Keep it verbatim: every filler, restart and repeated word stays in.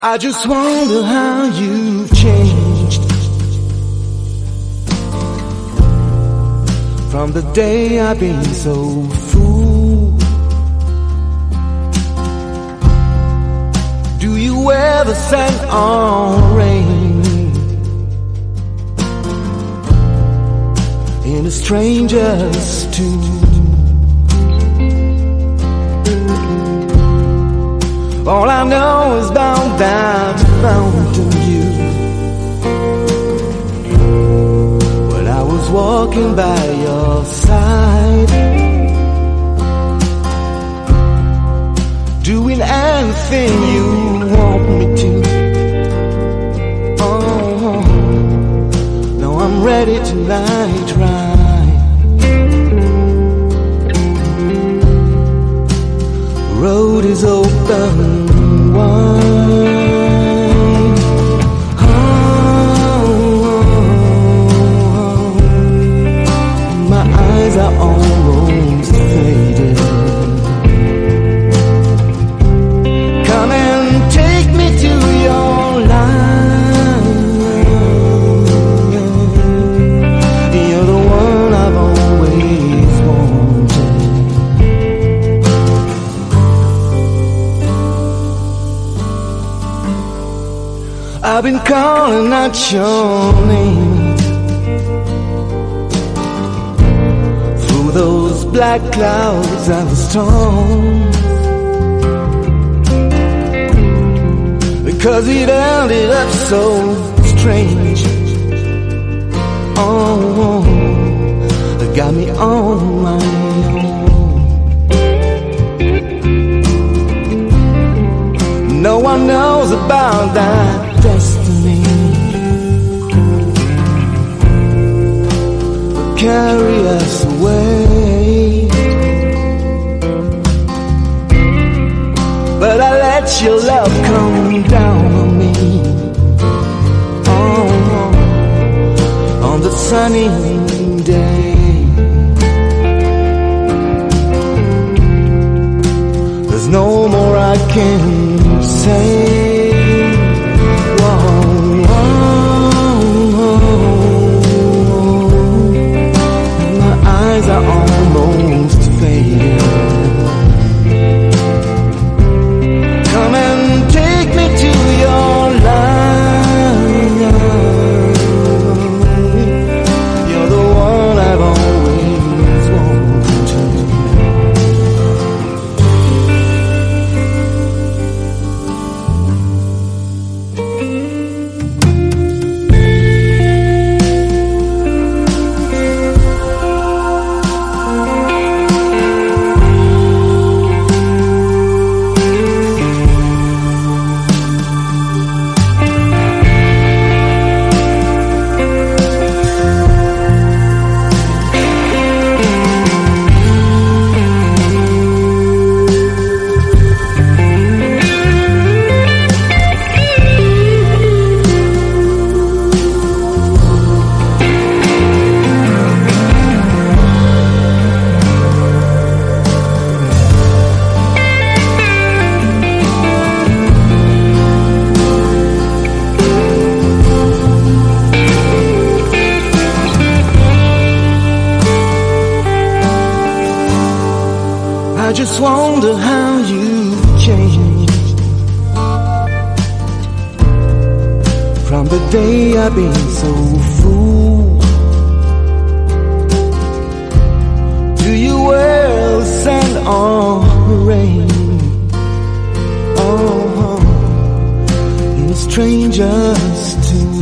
I just wonder how you've changed from the day I've been so fooled. Do you wear the scent on rain in a stranger's tune? All I know is bound down to found to you. When I was walking by your side, doing anything you want me to. Oh, no, I'm ready tonight, right? Road is open wide. Oh, my eyes are almost faded. Come and take me to your life. You're the one I've always wanted. I've been calling out your name through those black clouds and the storm, because it ended up so strange. Oh, it got me on my own. No one knows about that destiny. Carry us away, but I let your love come down on me. Oh, on the sunny day. There's no more I can say. Are almost faded. Come and take me to your life. You're the one I've always wanted. I just wonder how you've changed from the day I've been so fooled. Do you wear the sand or rain? Oh, in a stranger's tune.